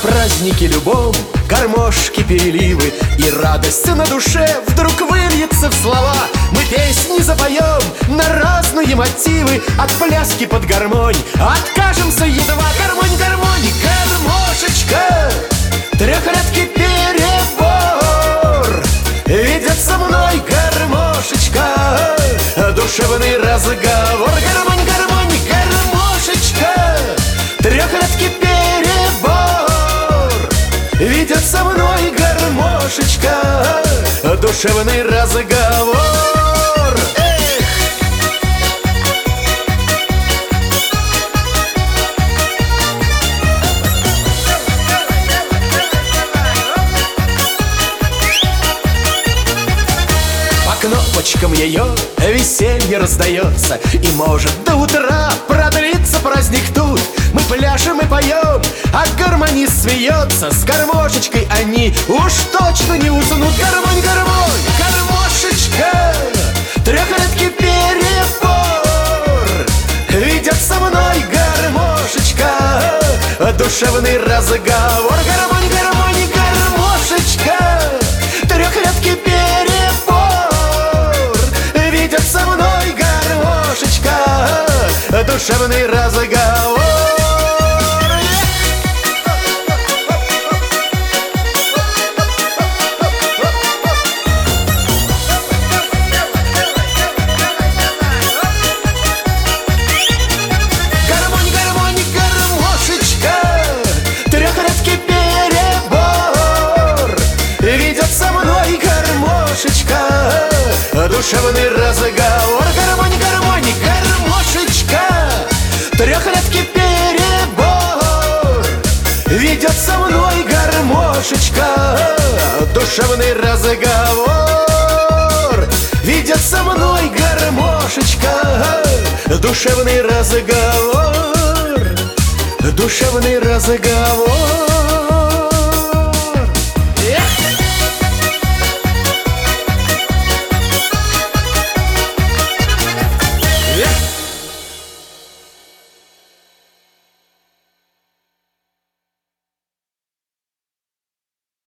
празднике любом гармошки, переливы, и радость на душе вдруг выльется в слова. Мы песни запоем на разные мотивы, от пляски под гармонь откажемся едва. Гармонь, гармонь, гармошечка, трехрядки перебор. Ведет со мной гармошечка душевный разговор. Гармонь, гармонь, гармошечка, трехрядки перебор. Ведет со мной гармошечка душевный разговор. Кнопочкам ее веселье раздается, и может до утра продлится праздник тут. Мы пляшем и поем, а гармонист смеется. С гармошечкой они уж точно не уснут. Гармонь, гармонь, гармошечка, трехрядки перебор. Ведет со мной гармошечка душевный разговор. Гармонь, гармонь, гармошечка, трехрядки перебор. Ведет со мной гармошечка душевный разговор. Гармонь, гармонь, гармошечка, трехрядки перебор. Ведет со мной гармошечка душевный разговор. Гармонь, гармонь, гармошечка, трехрядки перебор. Ведет со мной гармошечка душевный разговор. Ведет со мной гармошечка душевный разговор. Душевный разговор.